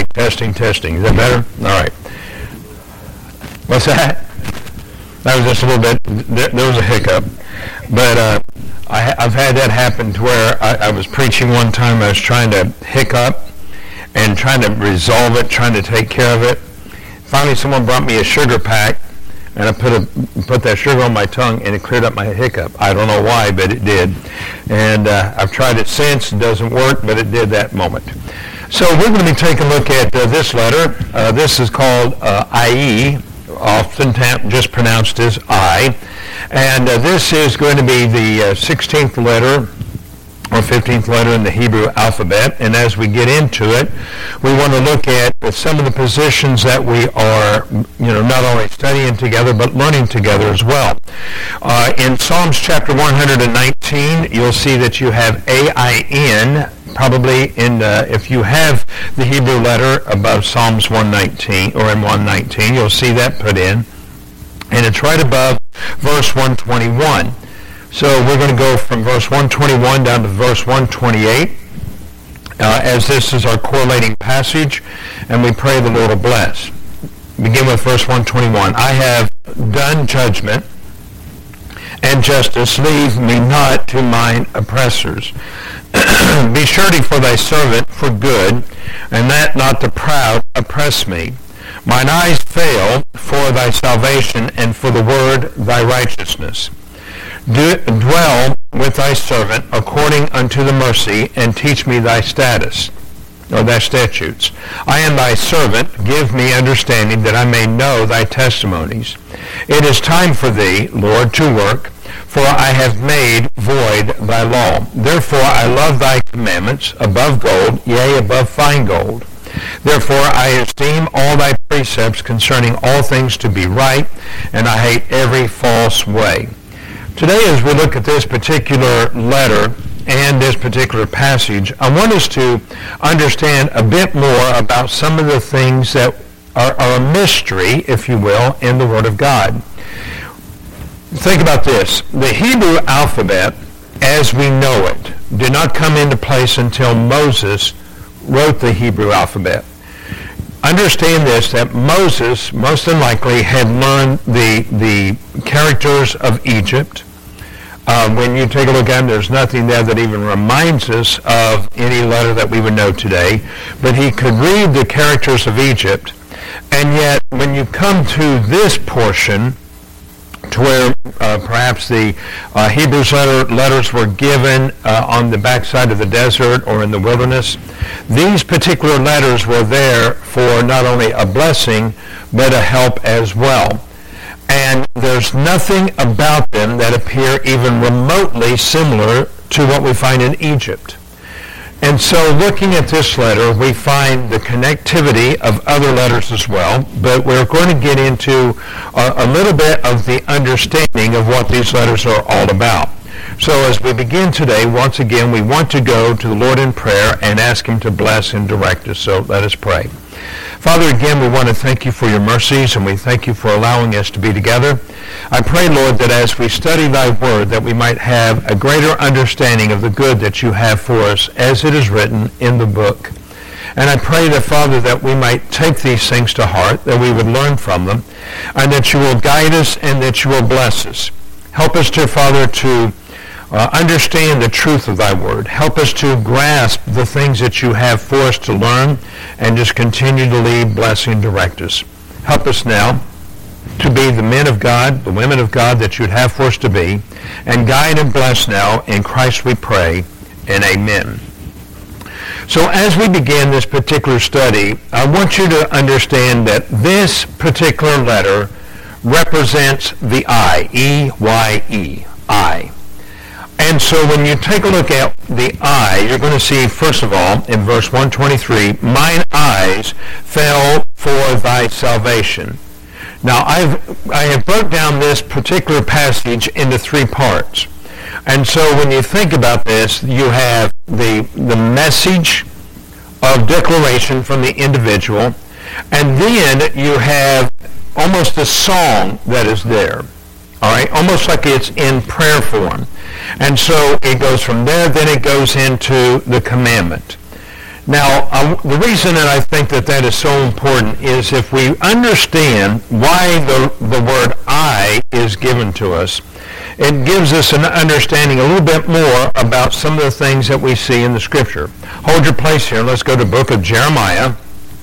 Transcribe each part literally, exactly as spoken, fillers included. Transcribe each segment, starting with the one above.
mic. Testing, testing. Is that better? All right. What's that? That was just a little bit, there, there was a hiccup. But uh, I, I've had that happen to where I, I was preaching one time. I was trying to hiccup and trying to resolve it, trying to take care of it. Finally, someone brought me a sugar pack, and I put a put that sugar on my tongue, and it cleared up my hiccup. I don't know why, but it did. And uh, I've tried it since. It doesn't work, but it did that moment. So we're going to be taking a look at uh, this letter. Uh, this is called uh, I E, often ta- just pronounced as I. And uh, this is going to be the uh, sixteenth letter or fifteenth letter in the Hebrew alphabet. And as we get into it, we want to look at some of the positions that we are, you know, not only studying together, but learning together as well. Uh, in Psalms chapter one nineteen, you'll see that you have A I N, probably in, uh, if you have the Hebrew letter above Psalms one nineteen, or in one nineteen, you'll see that put in. And it's right above verse one twenty-one. So we're going to go from verse one twenty-one down to verse one twenty-eight, uh, as this is our correlating passage, and we pray the Lord will bless. Begin with verse one twenty-one. I have done judgment and justice, leave me not to mine oppressors. Be surety for thy servant for good, and that not the proud oppress me. Mine eyes fail for thy salvation, and for the word thy righteousness. Do, dwell with thy servant according unto the mercy, and teach me thy status, or thy statutes. I am thy servant, give me understanding that I may know thy testimonies. It is time for thee, Lord, to work, for I have made void thy law. Therefore I love thy commandments above gold, yea, above fine gold. Therefore I esteem all thy precepts concerning all things to be right, and I hate every false way. Today, as we look at this particular letter and this particular passage, I want us to understand a bit more about some of the things that are, are a mystery, if you will, in the Word of God. Think about this. The Hebrew alphabet, as we know it, did not come into place until Moses wrote the Hebrew alphabet. Understand this, that Moses, most than likely, had learned the, the characters of Egypt. Uh, when you take a look at them, there's nothing there that even reminds us of any letter that we would know today. But he could read the characters of Egypt. And yet, when you come to this portion, to where uh, perhaps the uh, Hebrew letter, letters were given uh, on the backside of the desert or in the wilderness, these particular letters were there for not only a blessing, but a help as well. And there's nothing about them that appear even remotely similar to what we find in Egypt. And so looking at this letter, we find the connectivity of other letters as well, but we're going to get into a, a little bit of the understanding of what these letters are all about. So as we begin today, once again, we want to go to the Lord in prayer and ask him to bless and direct us. So let us pray. Father, again, we want to thank you for your mercies, and we thank you for allowing us to be together. I pray, Lord, that as we study thy word, that we might have a greater understanding of the good that you have for us as it is written in the book. And I pray that, Father, that we might take these things to heart, that we would learn from them, and that you will guide us and that you will bless us. Help us, dear Father, to Uh, understand the truth of thy word. Help us to grasp the things that you have for us to learn, and just continue to lead, bless, and direct us. Help us now to be the men of God, the women of God that you'd have for us to be, and guide and bless now. In Christ we pray, and amen. So as we begin this particular study, I want you to understand that this particular letter represents the I, E Y E, I. And so when you take a look at the I, you're going to see, first of all, in verse one twenty-three, mine eyes fell for thy salvation. Now, I've, I have broke down this particular passage into three parts. And so when you think about this, you have the, the message of declaration from the individual, and then you have almost a song that is there. All right, almost like it's in prayer form. And so it goes from there, then it goes into the commandment. Now, uh, the reason that I think that that is so important is if we understand why the, the word I is given to us, it gives us an understanding a little bit more about some of the things that we see in the Scripture. Hold your place here. Let's go to the book of Jeremiah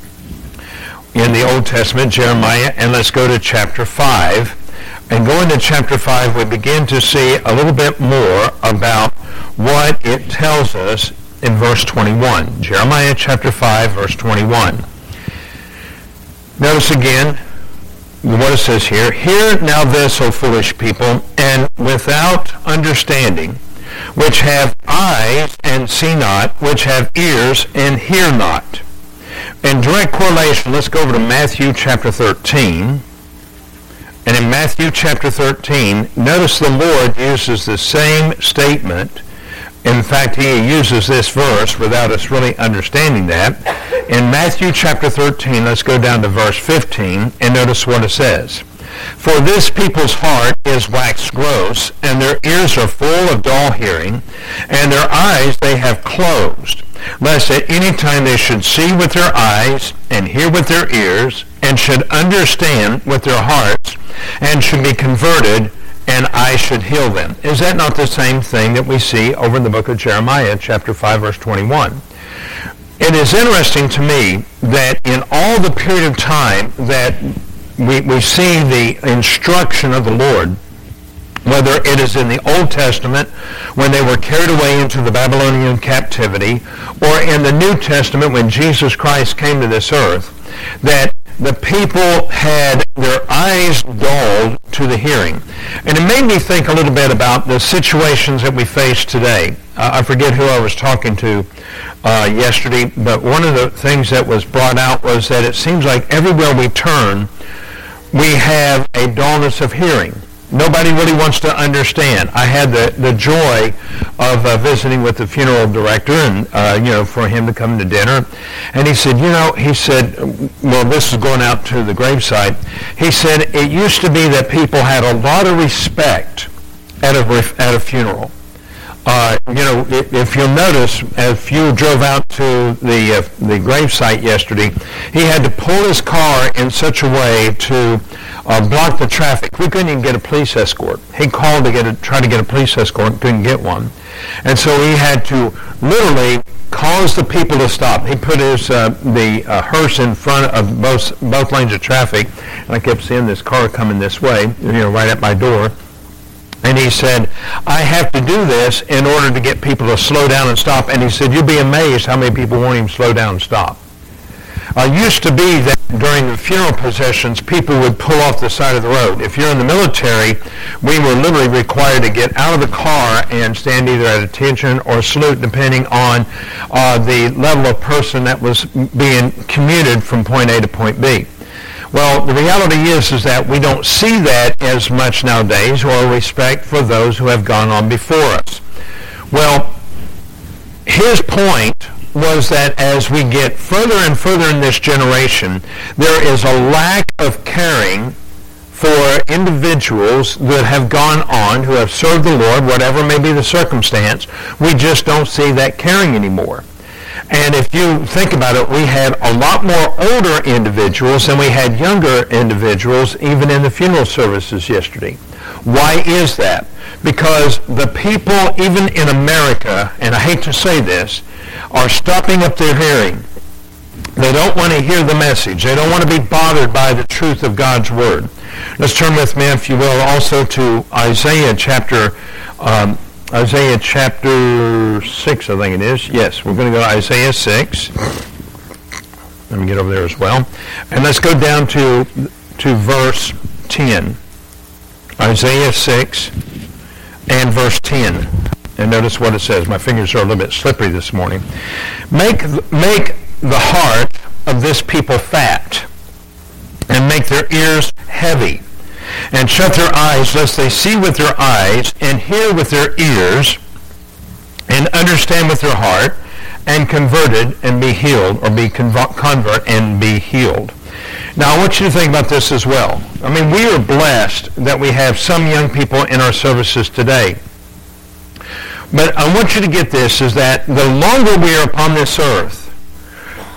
in the Old Testament, Jeremiah, and let's go to chapter five. And going to chapter five, we begin to see a little bit more about what it tells us in verse twenty-one. Jeremiah chapter five, verse twenty-one. Notice again what it says here. Hear now this, O foolish people, and without understanding, which have eyes and see not, which have ears and hear not. In direct correlation, let's go over to Matthew chapter thirteen. And in Matthew chapter thirteen, notice the Lord uses the same statement. In fact, he uses this verse without us really understanding that. In Matthew chapter thirteen, let's go down to verse fifteen, and notice what it says. For this people's heart is waxed gross, and their ears are full of dull hearing, and their eyes they have closed, lest at any time they should see with their eyes, and hear with their ears, and should understand with their hearts, and should be converted, and I should heal them. Is that not the same thing that we see over in the book of Jeremiah, chapter five, verse twenty-one? It is interesting to me that in all the period of time that we, we see the instruction of the Lord, whether it is in the Old Testament when they were carried away into the Babylonian captivity, or in the New Testament when Jesus Christ came to this earth, that the people had their eyes dulled to the hearing. And it made me think a little bit about the situations that we face today. Uh, I forget who I was talking to uh, yesterday, but one of the things that was brought out was that it seems like everywhere we turn, we have a dullness of hearing. Nobody really wants to understand. I had the, the joy of uh, visiting with the funeral director and, uh, you know, for him to come to dinner. And he said, you know, he said, well, this is going out to the gravesite. He said, it used to be that people had a lot of respect at a, at a funeral. Uh, you know, if, if you'll notice, if you drove out to the uh, the gravesite yesterday, he had to pull his car in such a way to uh, block the traffic. We couldn't even get a police escort. He called to get a, try to get a police escort, couldn't get one, and so he had to literally cause the people to stop. He put his uh, the uh, hearse in front of both both lanes of traffic, and I kept seeing this car coming this way, you know, right at my door. And he said, I have to do this in order to get people to slow down and stop. And he said, you'll be amazed how many people won't even slow down and stop. Uh, it used to be that during the funeral processions, people would pull off the side of the road. If you're in the military, we were literally required to get out of the car and stand either at attention or salute, depending on uh, the level of person that was being commuted from point A to point B. Well, the reality is, is that we don't see that as much nowadays, or respect for those who have gone on before us. Well, his point was that as we get further and further in this generation, there is a lack of caring for individuals that have gone on, who have served the Lord, whatever may be the circumstance. We just don't see that caring anymore. And if you think about it, we had a lot more older individuals than we had younger individuals, even in the funeral services yesterday. Why is that? Because the people, even in America, and I hate to say this, are stopping up their hearing. They don't want to hear the message. They don't want to be bothered by the truth of God's Word. Let's turn with me, if you will, also to Isaiah chapter um, Isaiah chapter six, I think it is. Yes, we're going to go to Isaiah six. Let me get over there as well. And let's go down to, to verse ten. Isaiah six and verse ten. And notice what it says. My fingers are a little bit slippery this morning. Make, make the heart of this people fat, and make their ears heavy, and shut their eyes, lest they see with their eyes, and hear with their ears, and understand with their heart, and converted, and be healed, or be convert, convert and be healed. Now, I want you to think about this as well. I mean, we are blessed that we have some young people in our services today. But I want you to get this, is that the longer we are upon this earth,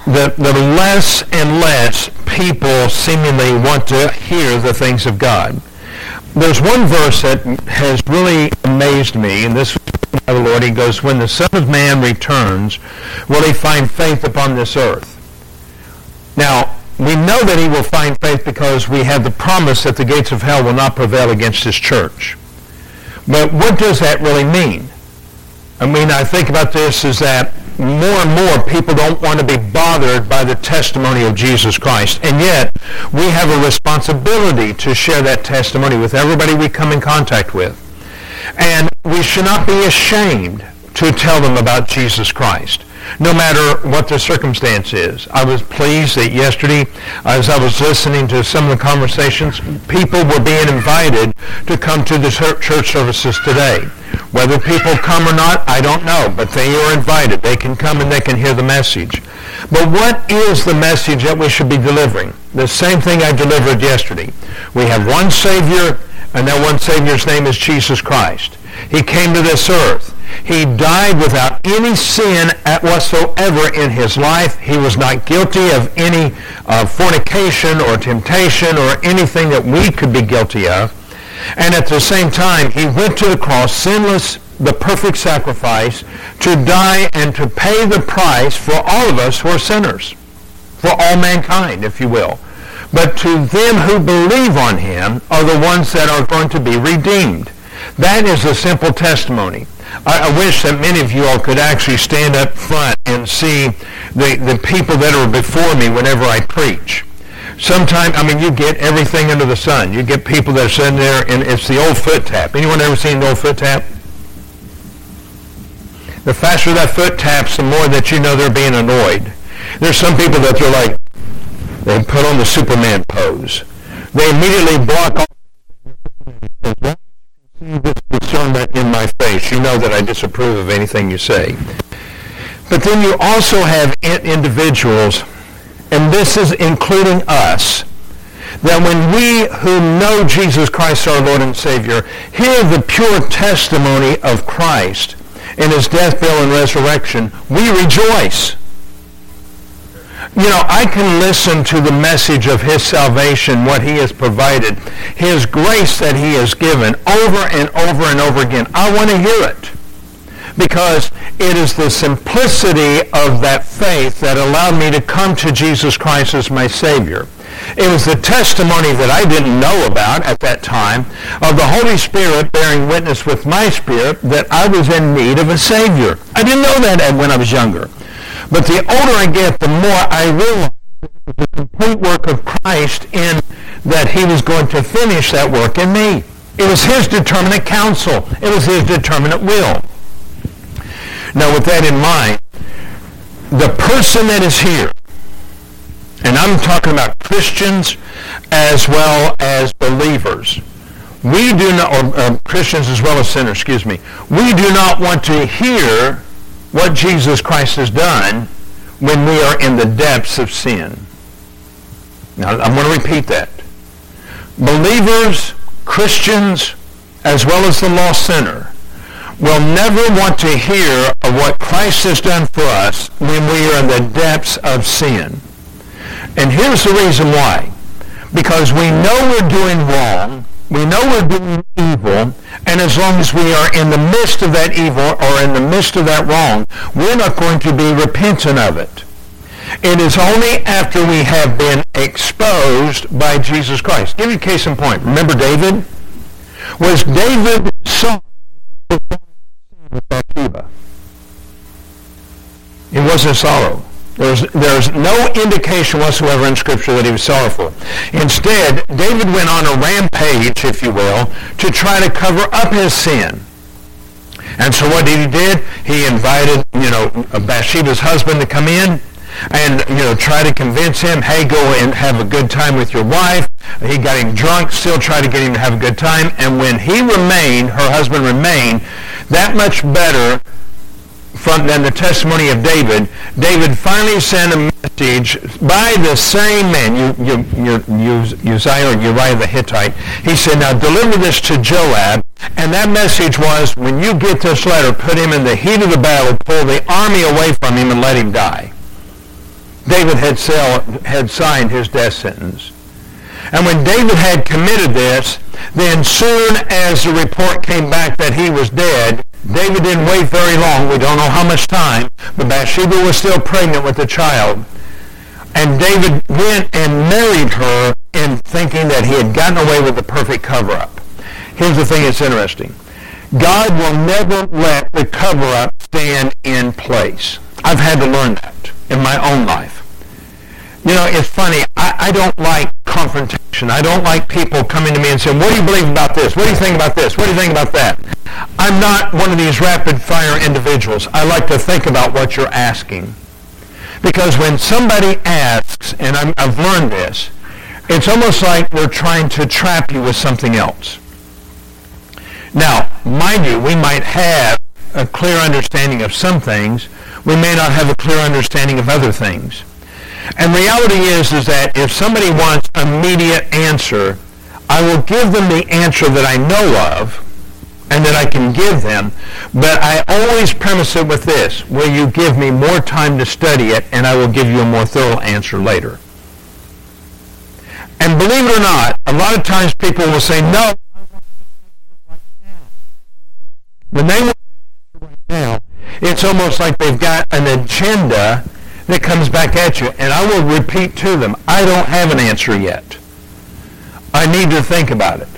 the, the less and less people seemingly want to hear the things of God. There's one verse that has really amazed me, and this is by the Lord. He goes, when the Son of Man returns, will he find faith upon this earth? Now, we know that he will find faith because we have the promise that the gates of hell will not prevail against his church. But what does that really mean? I mean, I think about this is that more and more people don't want to be bothered by the testimony of Jesus Christ. And yet, we have a responsibility to share that testimony with everybody we come in contact with. And we should not be ashamed to tell them about Jesus Christ, no matter what the circumstance is. I was pleased that yesterday, as I was listening to some of the conversations, people were being invited to come to the church services today. Whether people come or not, I don't know, but they are invited. They can come and they can hear the message. But what is the message that we should be delivering? The same thing I delivered yesterday. We have one Savior, and that one Savior's name is Jesus Christ. He came to this earth. He died without any sin whatsoever in his life. He was not guilty of any uh, fornication or temptation or anything that we could be guilty of. And at the same time, he went to the cross, sinless, the perfect sacrifice, to die and to pay the price for all of us who are sinners, for all mankind, if you will. But to them who believe on him are the ones that are going to be redeemed. That is a simple testimony. I, I wish that many of you all could actually stand up front and see the, the people that are before me whenever I preach. Sometimes, I mean, you get everything under the sun. You get people that are sitting there, and it's the old foot tap. Anyone ever seen the old foot tap? The faster that foot taps, the more that you know they're being annoyed. There's some people that they're like, they put on the Superman pose. They immediately block off. See this discernment in my face. You know that I disapprove of anything you say. But then you also have individuals, and this is including us, that when we who know Jesus Christ our Lord and Savior hear the pure testimony of Christ in his death, burial, and resurrection, we rejoice. You know, I can listen to the message of his salvation, what he has provided, his grace that he has given over and over and over again. I want to hear it because it is the simplicity of that faith that allowed me to come to Jesus Christ as my Savior. It was the testimony that I didn't know about at that time of the Holy Spirit bearing witness with my spirit that I was in need of a Savior. I didn't know that when I was younger. But the older I get, the more I realize the complete work of Christ in that he was going to finish that work in me. It was his determinate counsel. It was his determinate will. Now, with that in mind, the person that is here, and I'm talking about Christians as well as believers, we do not, or uh, Christians as well as sinners, excuse me, we do not want to hear what Jesus Christ has done when we are in the depths of sin. Now, I'm going to repeat that. Believers, Christians, as well as the lost sinner, will never want to hear of what Christ has done for us when we are in the depths of sin. And here's the reason why. Because we know we're doing wrong, we know we're doing evil, and as long as we are in the midst of that evil or in the midst of that wrong, we're not going to be repentant of it. It is only after we have been exposed by Jesus Christ. Give you a case in point. Remember David? Was David sorry for Bathsheba? It wasn't sorrow. There's, there's no indication whatsoever in Scripture that he was sorrowful. Instead, David went on a rampage, if you will, to try to cover up his sin. And so what did he did? He invited, you know, Bathsheba's husband to come in and, you know, try to convince him, hey, go and have a good time with your wife. He got him drunk, still tried to get him to have a good time. And when he remained, her husband remained, that much better from than the testimony of David, David finally sent a message by the same man, you, you, you, Uzziah or Uriah the Hittite. He said, now deliver this to Joab. And that message was, when you get this letter, put him in the heat of the battle, pull the army away from him and let him die. David had, sell, had signed his death sentence. And when David had committed this, then soon as the report came back that he was dead, David didn't wait very long. We don't know how much time, but Bathsheba was still pregnant with a child. And David went and married her in thinking that he had gotten away with the perfect cover-up. Here's the thing that's interesting. God will never let the cover-up stand in place. I've had to learn that in my own life. You know, it's funny. I, I don't like confrontation. I don't like people coming to me and saying, what do you believe about this? What do you think about this? What do you think about that? I'm not one of these rapid-fire individuals. I like to think about what you're asking. Because when somebody asks, and I'm, I've learned this, it's almost like they're trying to trap you with something else. Now, mind you, we might have a clear understanding of some things. We may not have a clear understanding of other things. And reality is, is that if somebody wants immediate answer, I will give them the answer that I know of and that I can give them, but I always premise it with this: will you give me more time to study it, and I will give you a more thorough answer later. And believe it or not, a lot of times people will say, no, when they want right now, it's almost like they've got an agenda that comes back at you. And I will repeat to them, I don't have an answer yet. I need to think about it.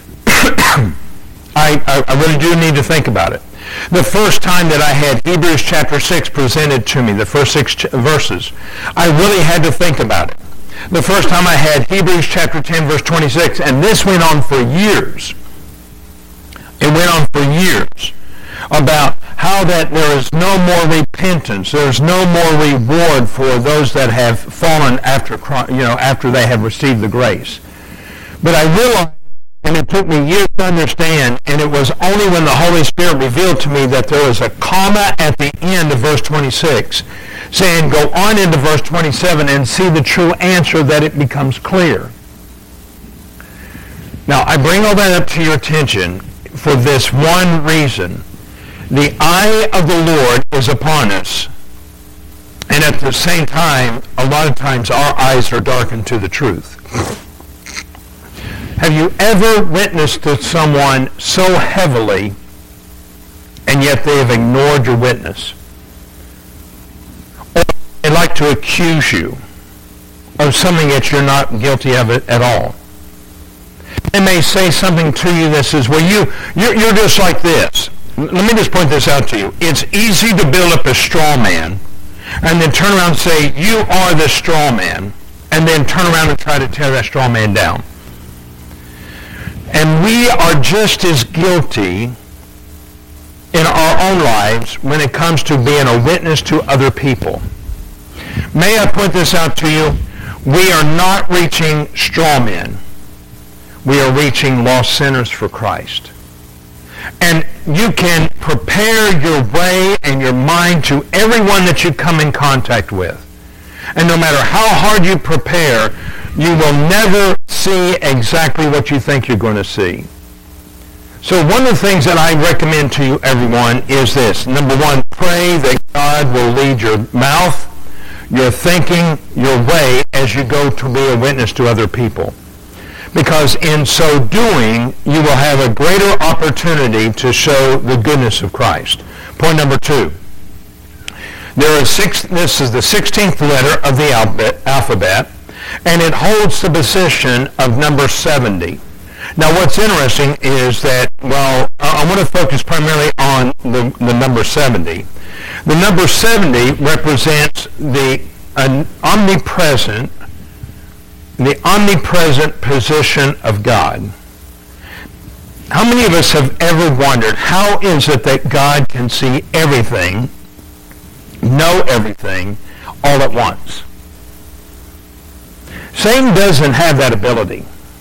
I, I, I really do need to think about it. The first time that I had Hebrews chapter six presented to me, the first six ch- verses, I really had to think about it. The first time I had Hebrews chapter ten, verse twenty-six, and this went on for years. It went on for years about how that there is no more repentance, there's no more reward for those that have fallen after, you know, after they have received the grace. But I realized, and it took me years to understand, and it was only when the Holy Spirit revealed to me that there was a comma at the end of verse twenty-six, saying, go on into verse twenty-seven and see the true answer, that it becomes clear. Now, I bring all that up to your attention for this one reason. The eye of the Lord is upon us, and at the same time, a lot of times our eyes are darkened to the truth. Have you ever witnessed to someone so heavily, and yet they have ignored your witness? Or they like to accuse you of something that you're not guilty of it at all. They may say something to you that says, well, you, you're, you're just like this. Let me just point this out to you. It's easy to build up a straw man and then turn around and say, you are the straw man, and then turn around and try to tear that straw man down. And we are just as guilty in our own lives when it comes to being a witness to other people. May I point this out to you? We are not reaching straw men. We are reaching lost sinners for Christ. And you can prepare your way and your mind to everyone that you come in contact with. And no matter how hard you prepare, you will never see exactly what you think you're going to see. So one of the things that I recommend to you, everyone, is this. Number one, pray that God will lead your mouth, your thinking, your way as you go to be a witness to other people. Because in so doing, you will have a greater opportunity to show the goodness of Christ. Point number two. There is six, this is the sixteenth letter of the alphabet, and it holds the position of number seventy. Now what's interesting is that, well, I want to focus primarily on the, the number seventy. The number seventy represents the uh, omnipresent, the omnipresent position of God. How many of us have ever wondered, how is it that God can see everything, know everything, all at once? Satan doesn't have that ability.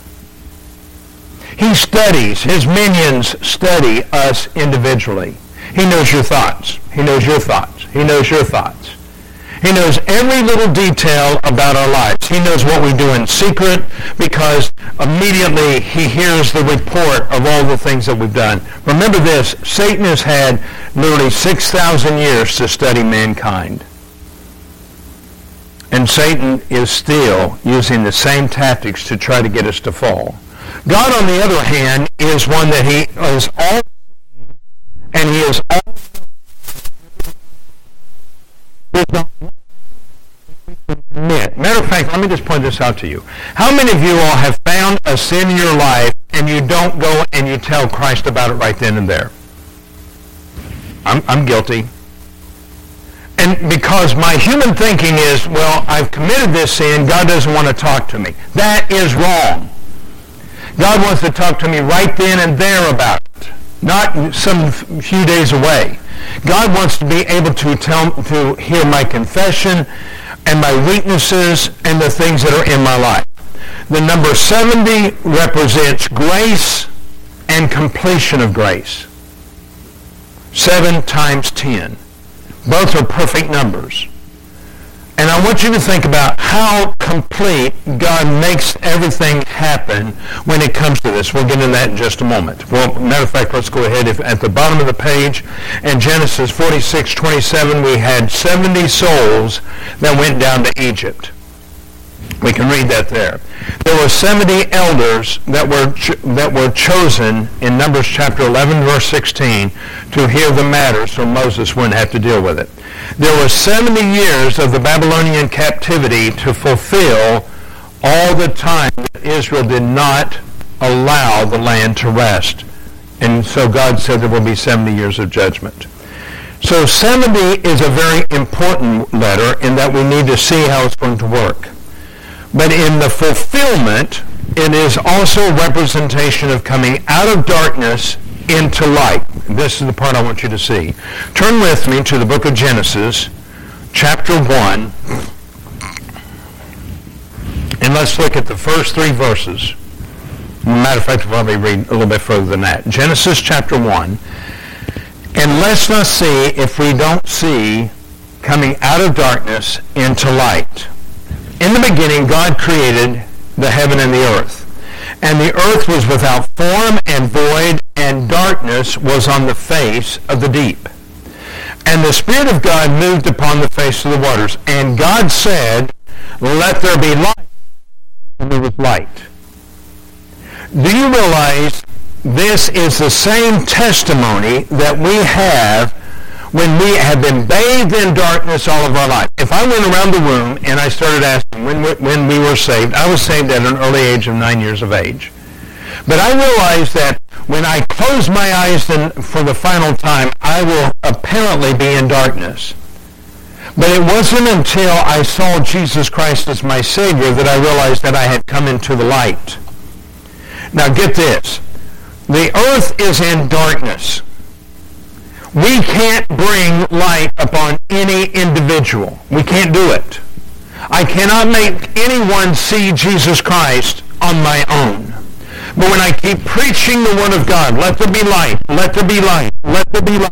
He studies, his minions study us individually. He knows your thoughts. He knows your thoughts. He knows your thoughts. He knows every little detail about our lives. He knows what we do in secret because immediately he hears the report of all the things that we've done. Remember this, Satan has had literally six thousand years to study mankind. And Satan is still using the same tactics to try to get us to fall. God, on the other hand, is one that he is all, and he is all. Matter of fact, let me just point this out to you. How many of you all have found a sin in your life and you don't go and you tell Christ about it right then and there? I'm, I'm guilty. And because my human thinking is, well, I've committed this sin, God doesn't want to talk to me. That is wrong. God wants to talk to me right then and there about it, not some few days away. God wants to be able to tell, to hear my confession and my weaknesses and the things that are in my life. The number seventy represents grace and completion of grace. Seven times ten. Both are perfect numbers. And I want you to think about how complete God makes everything happen when it comes to this. We'll get into that in just a moment. Well, matter of fact, let's go ahead. If, at the bottom of the page, in Genesis forty-six twenty-seven, we had seventy souls that went down to Egypt. We can read that there. There were seventy elders that were ch- that were chosen in Numbers chapter eleven, verse sixteen, to hear the matter so Moses wouldn't have to deal with it. There were seventy years of the Babylonian captivity to fulfill all the time that Israel did not allow the land to rest. And so God said there will be seventy years of judgment. So seventy is a very important letter in that we need to see how it's going to work. But in the fulfillment, it is also a representation of coming out of darkness into light. This is the part I want you to see. Turn with me to the book of Genesis, chapter one, and let's look at the first three verses. Matter of fact, we'll probably read a little bit further than that. Genesis chapter one, and let's not see if we don't see coming out of darkness into light. In the beginning, God created the heaven and the earth. And the earth was without form and void, and darkness was on the face of the deep. And the Spirit of God moved upon the face of the waters. And God said, "Let there be light." And there was light. Do you realize this is the same testimony that we have when we have been bathed in darkness all of our life? If I went around the room and I started asking when, when we were saved, I was saved at an early age of nine years of age. But I realized that when I close my eyes then for the final time, I will apparently be in darkness. But it wasn't until I saw Jesus Christ as my Savior that I realized that I had come into the light. Now get this. The earth is in darkness. We can't bring light upon any individual. We can't do it. I cannot make anyone see Jesus Christ on my own. But when I keep preaching the Word of God, let there be light, let there be light, let there be light,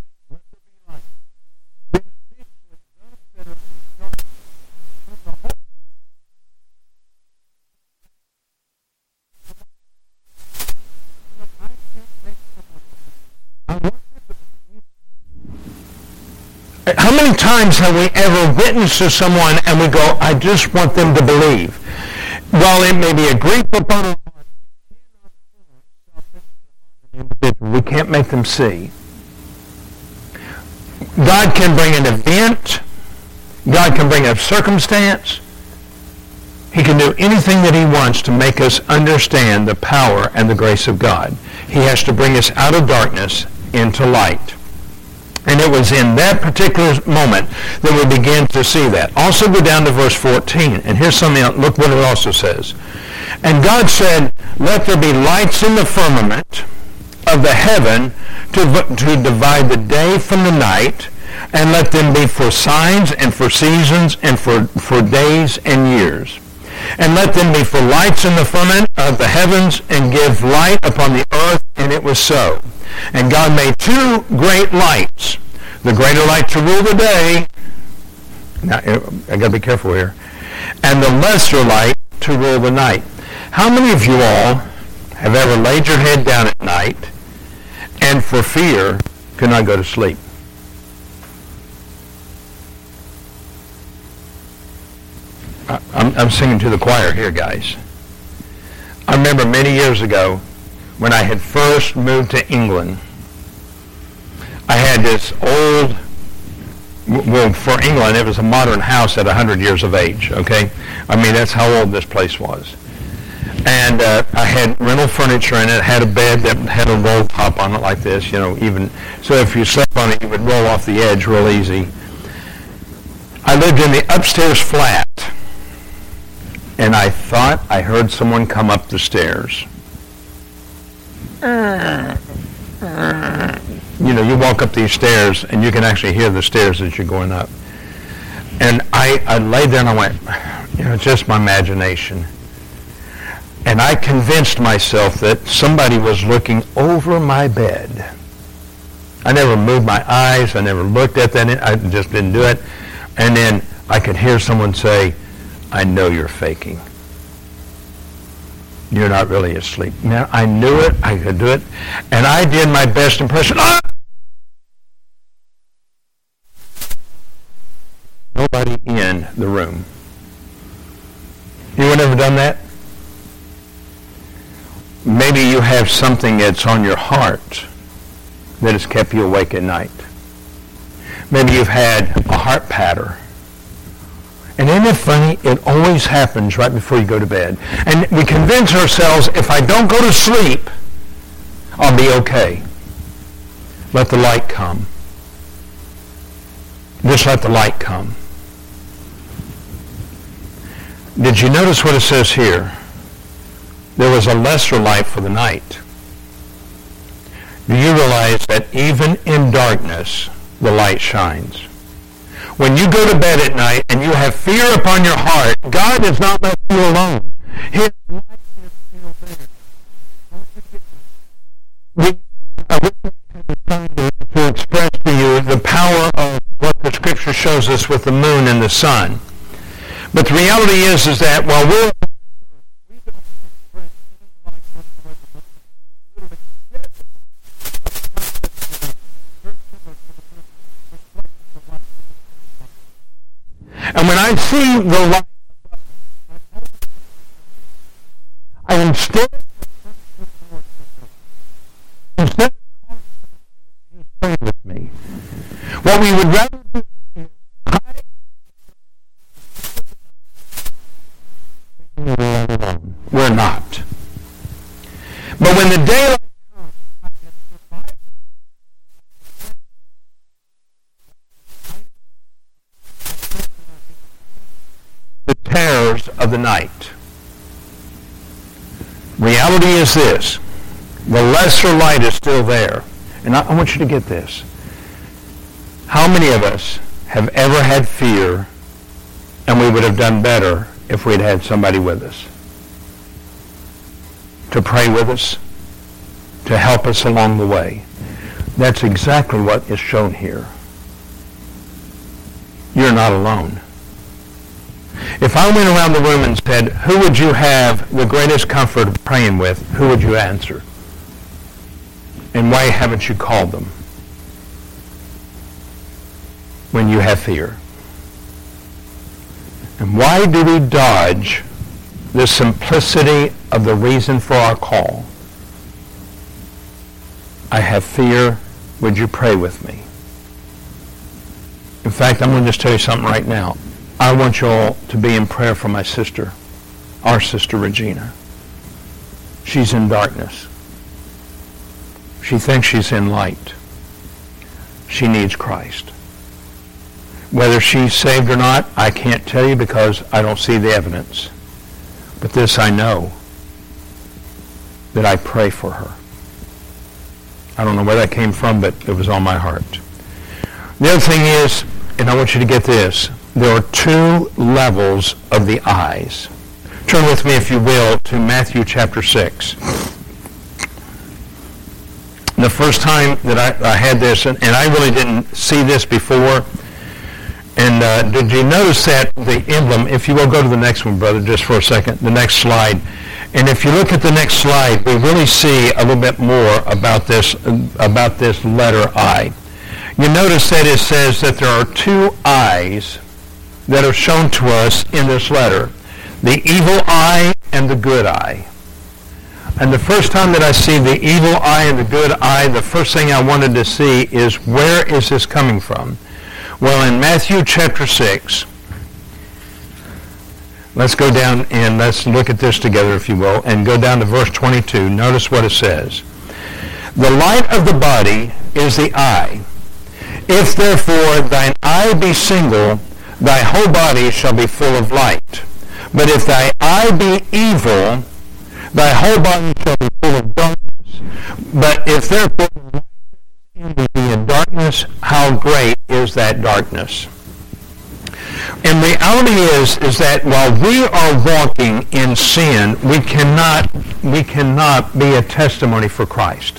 how many times have we ever witnessed to someone and we go, I just want them to believe? While it may be a grief upon our heart, we can't make them see. God can bring an event. God can bring a circumstance. He can do anything that he wants to make us understand the power and the grace of God. He has to bring us out of darkness into light. And it was in that particular moment that we began to see that. Also go down to verse fourteen. And here's something else. Look what it also says. And God said, let there be lights in the firmament of the heaven to, to divide the day from the night, and let them be for signs and for seasons and for, for days and years. And let them be for lights in the firmament of the heavens, and give light upon the earth. And it was so. And God made two great lights, the greater light to rule the day, now I got to be careful here, and the lesser light to rule the night. How many of you all have ever laid your head down at night and for fear could not go to sleep? I'm, I'm singing to the choir here, guys. I remember many years ago when I had first moved to England, I had this old, well, for England, it was a modern house at one hundred years of age, okay? I mean, that's how old this place was. And uh, I had rental furniture in it, had a bed that had a roll top on it like this, you know, even, so if you slept on it, you would roll off the edge real easy. I lived in the upstairs flat, and I thought I heard someone come up the stairs. You know, you walk up these stairs, and you can actually hear the stairs as you're going up. And I, I laid there, and I went, you know, just my imagination. And I convinced myself that somebody was looking over my bed. I never moved my eyes. I never looked at that. I just didn't do it. And then I could hear someone say, I know you're faking. You're not really asleep. Now, I knew it. I could do it. And I did my best impression. Ah! Nobody in the room. Anyone ever done that? Maybe you have something that's on your heart that has kept you awake at night. Maybe you've had a heart patter. And isn't it funny? It always happens right before you go to bed. And we convince ourselves, if I don't go to sleep, I'll be okay. Let the light come. Just let the light come. Did you notice what it says here? There was a lesser light for the night. Do you realize that even in darkness, the light shines? When you go to bed at night and you have fear upon your heart, God has not left you alone. His light is still there. We, I wish we had the time to, to express to you the power of what the Scripture shows us with the moon and the sun. But the reality is, is that while we're and when I see the light, I instead instead of pray with me, what we would rather do is hide alone. We're not. But when the daylight comes, I can survive the terrors of the night. Reality is this. The lesser light is still there. And I, I want you to get this. How many of us have ever had fear and we would have done better if we'd had somebody with us? To pray with us, to help us along the way. That's exactly what is shown here. You're not alone. If I went around the room and said, who would you have the greatest comfort of praying with, who would you answer? And why haven't you called them when you have fear? And why do we dodge the simplicity of the reason for our call? I have fear. Would you pray with me? In fact, I'm going to just tell you something right now. I want you all to be in prayer for my sister, our sister Regina. She's in darkness. She thinks she's in light. She needs Christ. Whether she's saved or not, I can't tell you because I don't see the evidence. But this I know, that I pray for her. I don't know where that came from, but it was on my heart. The other thing is, and I want you to get this, there are two levels of the eyes. Turn with me, if you will, to Matthew chapter six. The first time that I, I had this, and, and I really didn't see this before, and uh, did you notice that the emblem, if you will go to the next one, brother, just for a second, the next slide. And if you look at the next slide, we really see a little bit more about this, about this letter I. You notice that it says that there are two eyes that are shown to us in this letter. the evil eye and the good eye. And the first time that I see the evil eye and the good eye, the first thing I wanted to see is, where is this coming from? Well, in Matthew chapter six, let's go down and let's look at this together, if you will, and go down to verse twenty-two. Notice what it says. The light of the body is the eye. If therefore thine eye be single, thy whole body shall be full of light. But if thy eye be evil, thy whole body shall be full of darkness. But if therefore the light in thee be in darkness, how great is that darkness? And reality is, is that while we are walking in sin, we cannot, we cannot be a testimony for Christ.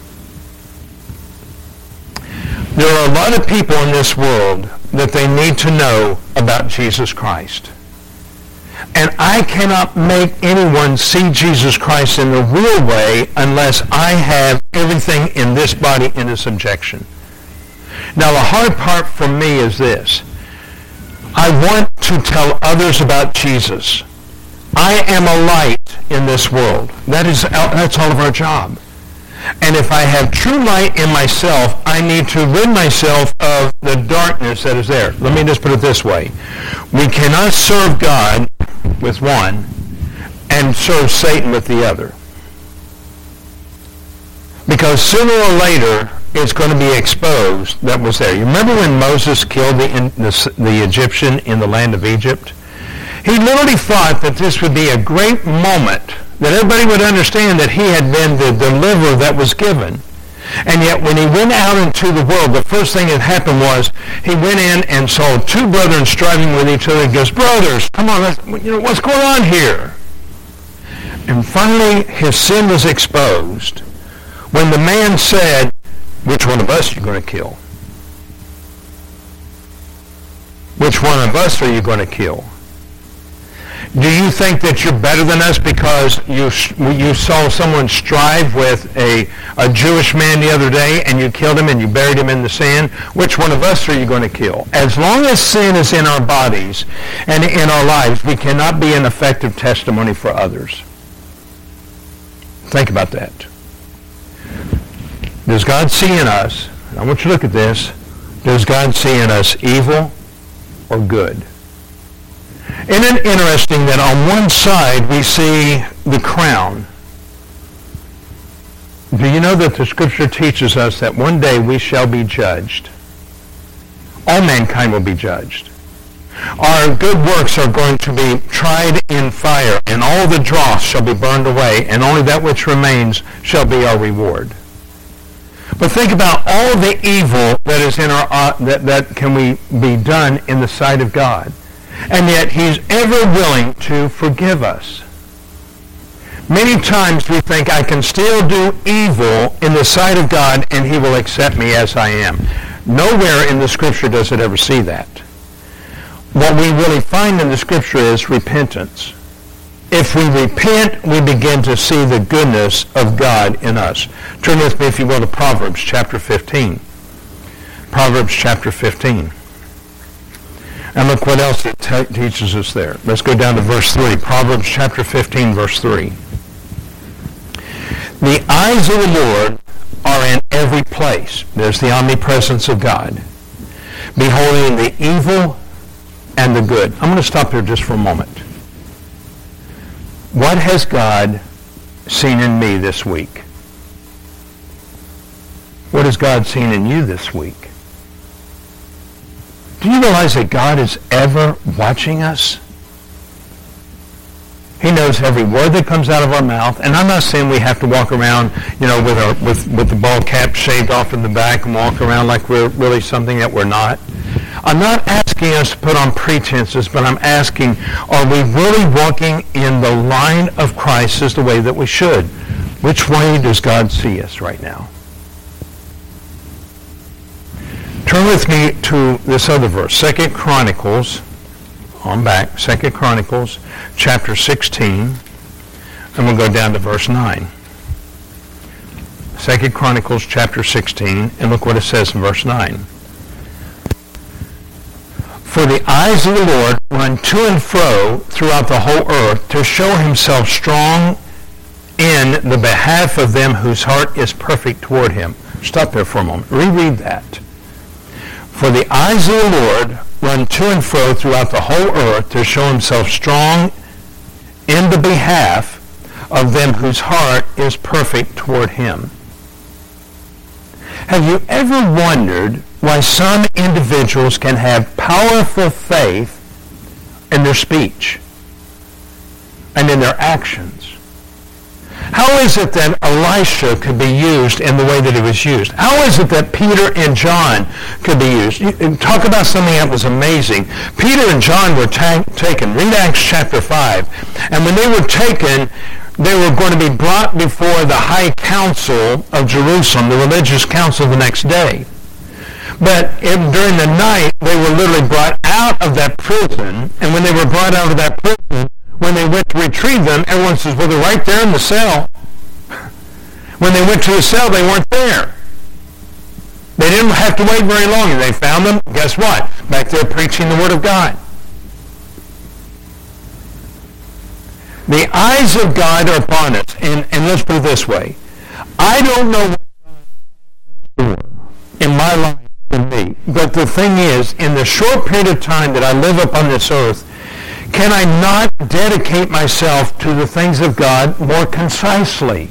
There are a lot of people in this world that they need to know about Jesus Christ. And I cannot make anyone see Jesus Christ in the real way unless I have everything in this body into subjection. Now, the hard part for me is this. I want to tell others about Jesus. I am a light in this world. That is, that's all of our job. And if I have true light in myself, I need to rid myself of the darkness that is there. Let me just put it this way. We cannot serve God with one and serve Satan with the other. Because sooner or later, it's going to be exposed that was there. You remember when Moses killed the, the, the Egyptian in the land of Egypt? He literally thought that this would be a great moment, that everybody would understand that he had been the deliverer that was given. And yet when he went out into the world, the first thing that happened was he went in and saw two brethren striving with each other. He goes, brothers, come on, let's, you know, what's going on here? And finally his sin was exposed when the man said, which one of us are you going to kill? Which one of us are you going to kill? Do you think that you're better than us because you you saw someone strive with a, a Jewish man the other day and you killed him and you buried him in the sand? Which one of us are you going to kill? As long as sin is in our bodies and in our lives, we cannot be an effective testimony for others. Think about that. Does God see in us, I want you to look at this, does God see in us evil or good? Isn't it interesting that on one side we see the crown? Do you know that the Scripture teaches us that one day we shall be judged? All mankind will be judged. Our good works are going to be tried in fire, and all the dross shall be burned away, and only that which remains shall be our reward. But think about all the evil that is in our uh, that, that can we be done in the sight of God. And yet he's ever willing to forgive us. Many times we think I can still do evil in the sight of God and he will accept me as I am. Nowhere in the Scripture does it ever see that. What we really find in the Scripture is repentance. If we repent, we begin to see the goodness of God in us. Turn with me, if you will, to Proverbs chapter fifteen. Proverbs chapter fifteen. And look what else it te- teaches us there. Let's go down to verse three. Proverbs chapter fifteen, verse three. The eyes of the Lord are in every place. There's the omnipresence of God. Beholding the evil and the good. I'm going to stop here just for a moment. What has God seen in me this week? What has God seen in you this week? Do you realize that God is ever watching us? He knows every word that comes out of our mouth. And I'm not saying we have to walk around, you know, with our with, with the bald cap shaved off in the back and walk around like we're really something that we're not. I'm not asking us to put on pretenses, but I'm asking, are we really walking in the line of Christ as the way that we should? Which way does God see us right now? Turn with me to this other verse, Second Chronicles, on back, Second Chronicles, chapter sixteen, and we'll go down to verse nine. Second Chronicles, chapter sixteen, and look what it says in verse nine. For For the eyes of the Lord run to and fro throughout the whole earth to show himself strong in the behalf of them whose heart is perfect toward him. Stop there for a moment. Reread that. For the eyes of the Lord run to and fro throughout the whole earth to show himself strong in the behalf of them whose heart is perfect toward him. Have you ever wondered why some individuals can have powerful faith in their speech and in their actions? How is it that Elisha could be used in the way that he was used? How is it that Peter and John could be used? You, talk about something that was amazing. Peter and John were ta- taken. Read Acts chapter five. And when they were taken, they were going to be brought before the high council of Jerusalem, the religious council, the next day. But if, during the night, they were literally brought out of that prison. And when they were brought out of that prison, when they went to retrieve them, everyone says, well, they're right there in the cell. When they went to the cell, they weren't there. They didn't have to wait very long, and they found them. Guess what? Back there preaching the Word of God. The eyes of God are upon us. And, and let's put it this way. I don't know what in my life for me. But the thing is, in the short period of time that I live upon this earth, can I not dedicate myself to the things of God more concisely?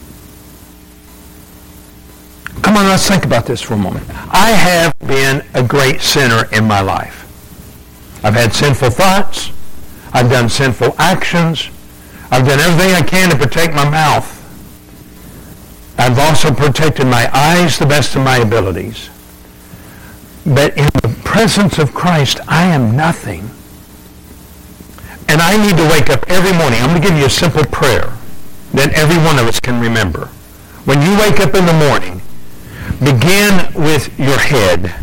Come on, let's think about this for a moment. I have been a great sinner in my life. I've had sinful thoughts. I've done sinful actions. I've done everything I can to protect my mouth. I've also protected my eyes the best of my abilities. But in the presence of Christ, I am nothing. And I need to wake up every morning. I'm going to give you a simple prayer that every one of us can remember. When you wake up in the morning, begin with your head.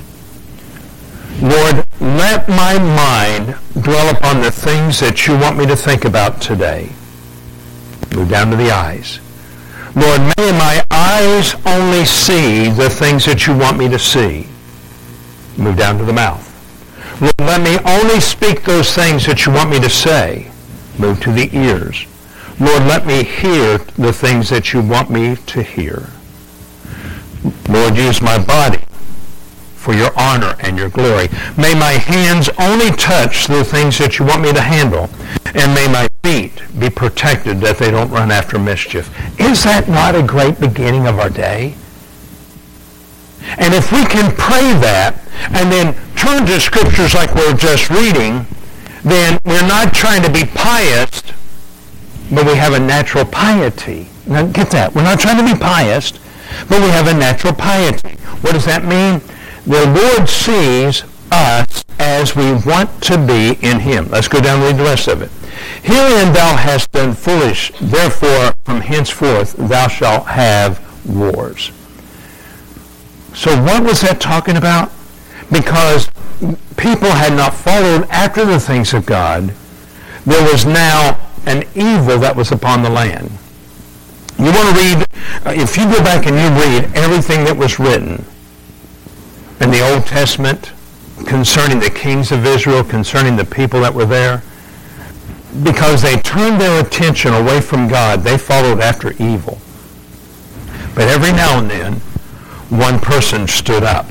Lord, let my mind dwell upon the things that you want me to think about today. Move down to the eyes. Lord, may my eyes only see the things that you want me to see. Move down to the mouth. Lord, let me only speak those things that you want me to say. Move to the ears. Lord, let me hear the things that you want me to hear. Lord, use my body for your honor and your glory. May my hands only touch the things that you want me to handle. And may my feet be protected that they don't run after mischief. Is that not a great beginning of our day? And if we can pray that and then turn to scriptures like we're just reading, then we're not trying to be pious, but we have a natural piety. Now get that. We're not trying to be pious, but we have a natural piety. What does that mean? The Lord sees us as we want to be in him. Let's go down and read the rest of it. Herein thou hast done foolish, therefore from henceforth thou shalt have wars. So what was that talking about? Because people had not followed after the things of God, there was now an evil that was upon the land. You want to read, uh, if you go back and you read everything that was written in the Old Testament concerning the kings of Israel, concerning the people that were there, because they turned their attention away from God, they followed after evil. But every now and then, one person stood up.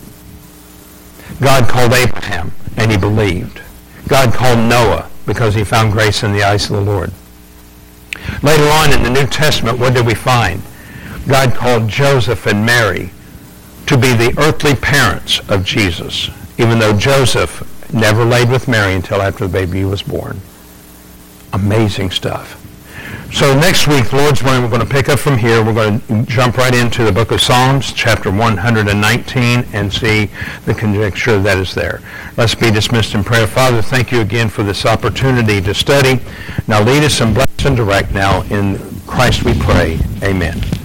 God called Abraham, and he believed. God called Noah, because he found grace in the eyes of the Lord. Later on in the New Testament, what did we find? God called Joseph and Mary to be the earthly parents of Jesus, even though Joseph never laid with Mary until after the baby was born. Amazing stuff. So next week, Lord's willing, we're going to pick up from here. We're going to jump right into the book of Psalms, chapter one hundred nineteen, and see the conjecture that is there. Let's be dismissed in prayer. Father, thank you again for this opportunity to study. Now lead us and bless and direct now. In Christ we pray. Amen.